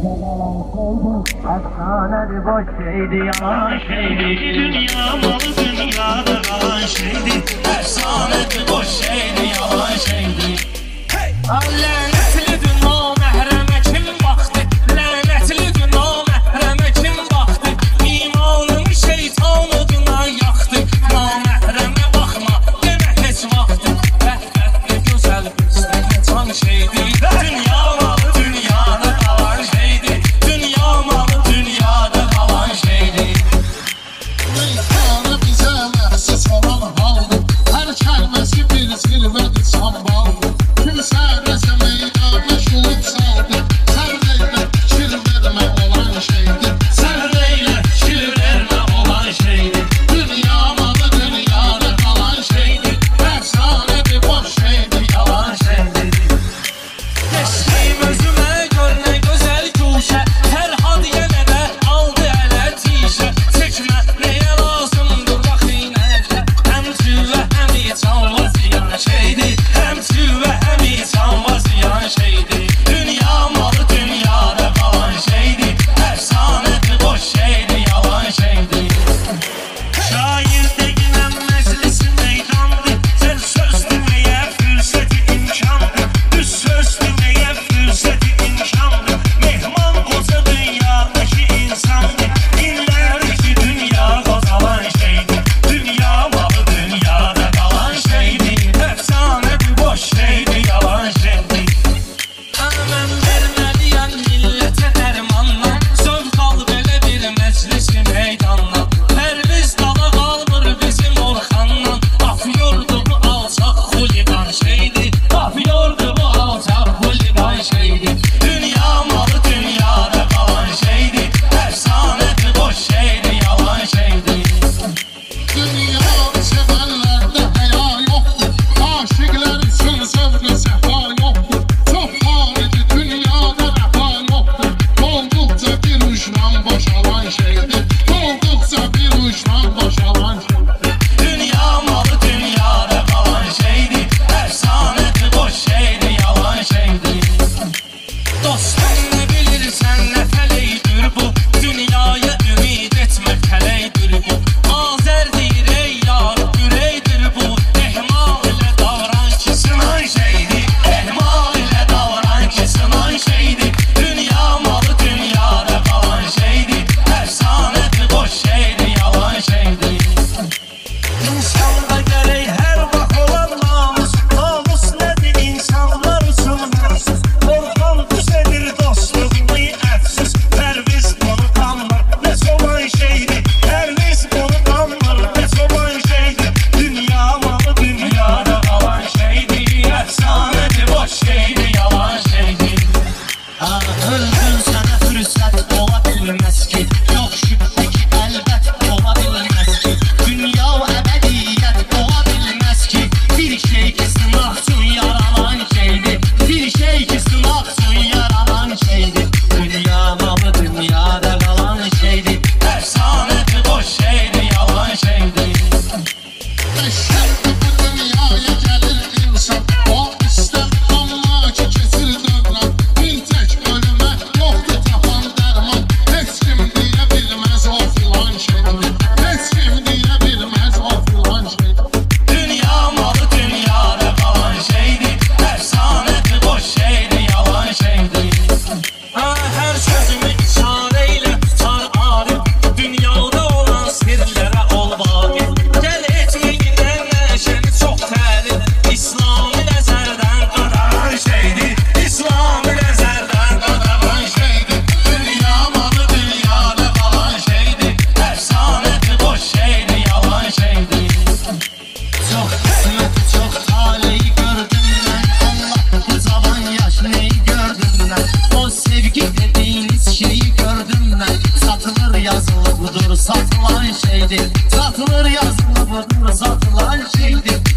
Efsanedir boş şeydi, yalan şeydi. Dünya malı dünyada kalan şeydi. Efsanedir boş şeydi, yalan şeydi. Lənətlidir naməhrəmə kim baxdı? Lənətlidir naməhrəmə kim baxdı? İmanını şeytanlığına yaxdı. Naməhrəmə baxma, demə heç vaxtı. Rəhbətli gözəl bizdə qaçan şeydi. Dünya malı dünyada qalan şeydi. Dünya malı dünyada qalan şeydi. Meyxana bizə məxsus olan haldır. Hər kəlməsi bir zirvədir, sambaldır. Kimsə rəzə meydana şulub saldı. Sərrəylə fikir vermə olan şeydir. Sərrəylə fikir vermə olan şeydir. Dünya malı dünyada qalan şeydir. Əfsanədir boş şeydir, yalan şeydir. Geçdiyim özümə gör nə gözəl guşə. Hər hadiyə də aldı ələ tişə. Çəkmə nəyə lazımdır bax iynəklə. Həm cüvə həm içanla ziyan şeydir. Həm cüvə həm içanla ziyan şeydir. Dünya malı dünyada qalan şeydir. Əfsanədir boş şeydir, yalan şeydir. Şair deyilən məclisi meydandır. Sən söz deməyə fürsəti imkandır. Düz söz deməyə fürsəti imkandır. Mehman qoca dünyadakı insandır. İllərdir ki dünya qozalan şeydir. Dünya malı dünyada qalan şeydir. Əfsanədir boş şeydir, yalan şeydir. Mən verməliyəm millətə dərmanla. Zövq al belə bir məclisi meydanla. Pərviz dala qalmır bizim Orxanla. Afyordu bu alçaq xuligan şeydir. Afyordu bu alçaq xuligan şeydir. Dünya malı dünyada qalan şeydir. Əfsanədir boş şeydir, yalan şeydir. Dünyanı sevənlərdə həya yoxdur. Aşiqlər üçün zövq-ü səfa yoxdur. Çox fanidir dünyada vəfa yoxdur. Olduqca bir uçdan boşalan şeydir. Olduqca bir uçdan boşalan şeydir. Dünya malı dünyada qalan şeydir. Əfsanədir boş şeydir, yalan şeydir. Dostum nə bilirsən nə fələkdir bu. Dünyaya ümid etmə fələkdir bu. Azər deyir ey yar ürəkdir bu. Ehmal ilə davran ki sınan şeydir. Ehmal ilə davran ki sınan şeydir. Dünya malı dünyada qalan şeydir. Əfsanədir boş şeydir, yalan şeydir. İnsanda gərək hər vaxt olan namus. Namus nədir insanlar üçün məxsus. Orxan düzədir dostluğunu əfsus. Pərviz bunu qanmır, nə solan şeydir. Pərviz bunu qanmır, nə solan şeydir. Dünya malı dünyada qalan şeydir. Əfsanədir boş şeydir, yalan şeydir. Öldün sənə fürsət ola bilməz ki. Yox şübhə ki əlbət ola bilməz ki. Dünya əbədiyyət ola bilməz ki. Bir şey ki sınaq üçün yaranan şeydir. Bir şey ki sınaq üçün yaranan şeydir. Dünya malı dünyada qalan şeydir. Əfsanədir boş şeydir, yalan şeydir. Eşkəldir bu dünyaya gəlir insan. O istər amma ki keçir dövran. Bir tək ölümə yoxdur tapan dərman. Heç kim deyə bilməz o filan şeydir. Heç kim deyə bilməz o filan şeydir. Dünya malı dünyada qalan şeydir. Əfsanədir boş şeydir, yalan şeydir. Hər sözümü işarə ilə tutar arif. Dünyada olan sirlərə ol vaqif. Gəl etməyindən nəşəni çox tərif. İslami nəzərdən qadaran şeydir. İslami nəzərdən qadaran şeydir. Dünya malı dünyada qalan şeydir. Əfsanədir boş şeydir, yalan şeydir. Çox qisməti, çox taleyi gördüm mən. Allah bu cavan yaş neyi gördüm mən. O sevgi dediğiniz şeyi gördüm mən. Satılır yazılı budur satılan şeydir. Satılır yazılı budur satılan şeydir.